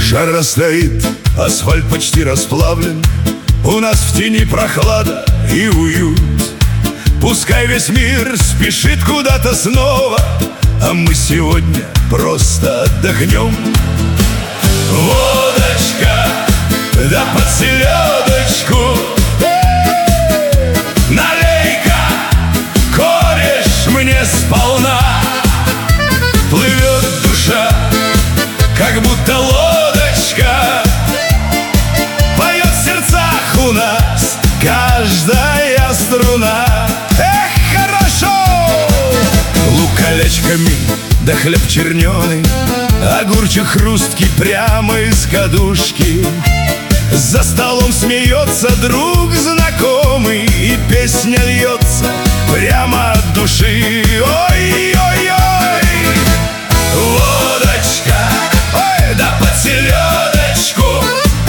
Жара стоит, асфальт почти расплавлен, у нас в тени прохлада и уют. Пускай весь мир спешит куда-то снова, а мы сегодня просто отдохнем. Водочка, да под селедочку, налей-ка, кореш, мне сполна. Плывет душа, как будто лодочка, поет в сердцах у нас каждая струна. Эх, хорошо! Лук колечками, да хлеб черненый, огурчик хрусткий прямо из кадушки. За столом смеется друг знакомый, и песня льется прямо от души. Ой-ой-ой! Водочка, ой, да под селедочку,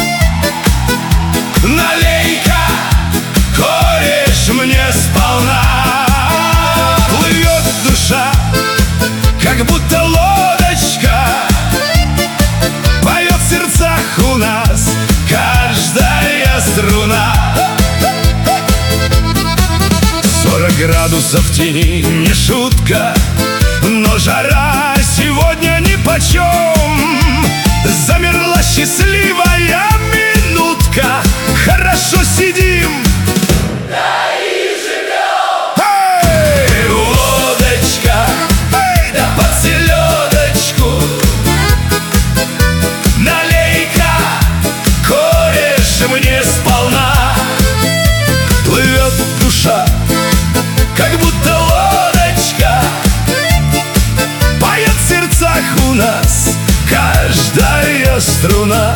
налей-ка, кореш, мне сполна. Плывет душа, как будто лодочка, поет в сердцах у нас каждая струна. 40 градусов в тени не шутка, но жара сегодня нипочем. Замерла счастливая минутка, хорошо сидим, да и живем. Эй, водочка, эй, да под селедочку, налей-ка, кореш, мне сполна. Плывет душа, как будто лодочка, поет в сердцах у нас каждая струна.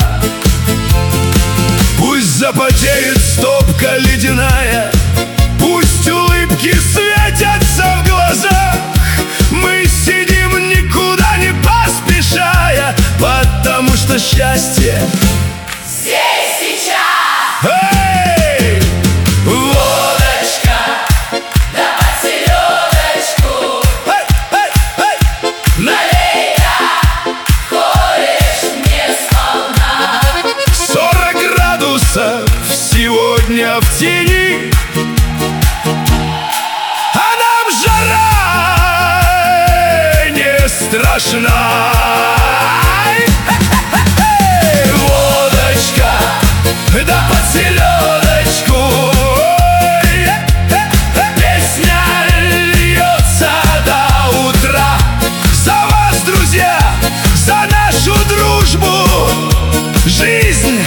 Пусть запотеет стопка ледяная, пусть улыбки светятся в глазах, мы сидим, никуда не поспешая, потому что счастье здесь сейчас. Эй! Водочка, да под селедочку, налей-ка, кореш, мне сполна. 40 градусов сегодня в тени, а нам жара не страшна. Водочка, да под селедочку, песня льется до утра. За вас, друзья, за нашу дружбу, жизнь